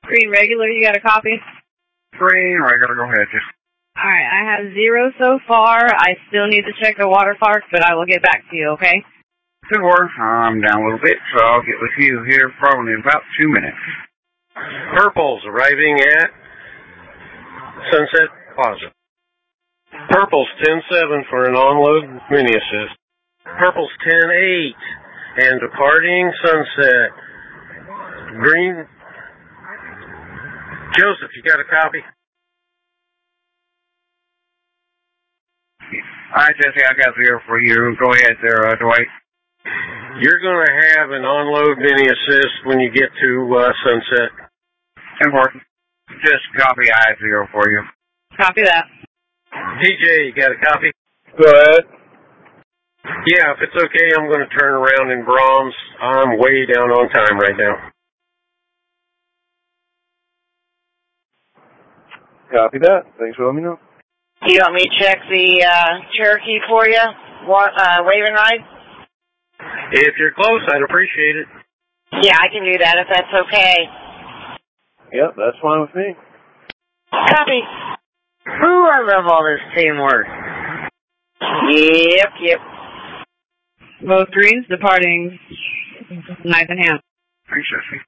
Green regular, you got a copy? Green regular, go ahead. Alright, I have 0 so far. I still need to check the water park, but I will get back to you, okay? Good work. I'm down a little bit, so I'll get with you here probably in about 2 minutes. Purple's arriving at Sunset Plaza. Purple's 10-7 for an onload mini assist. Purple's 10-8 and departing Sunset. Green. Joseph, you got a copy? Alright, Jesse, I got 0 for you. Go ahead there, Dwight. You're going to have an onload mini assist when you get to Sunset. Important. Just copy I have 0 for you. Copy that. TJ, you got a copy? Go ahead. Yeah, if it's okay, I'm going to turn around in Brahms. I'm way down on time right now. Copy that. Thanks for letting me know. You want me to check the Cherokee for you? Wave and ride? If you're close, I'd appreciate it. Yeah, I can do that if that's okay. Yep, that's fine with me. Copy. Ooh, I love all this teamwork. Yep. Both greens departing knife in hand. Thanks, Jesse.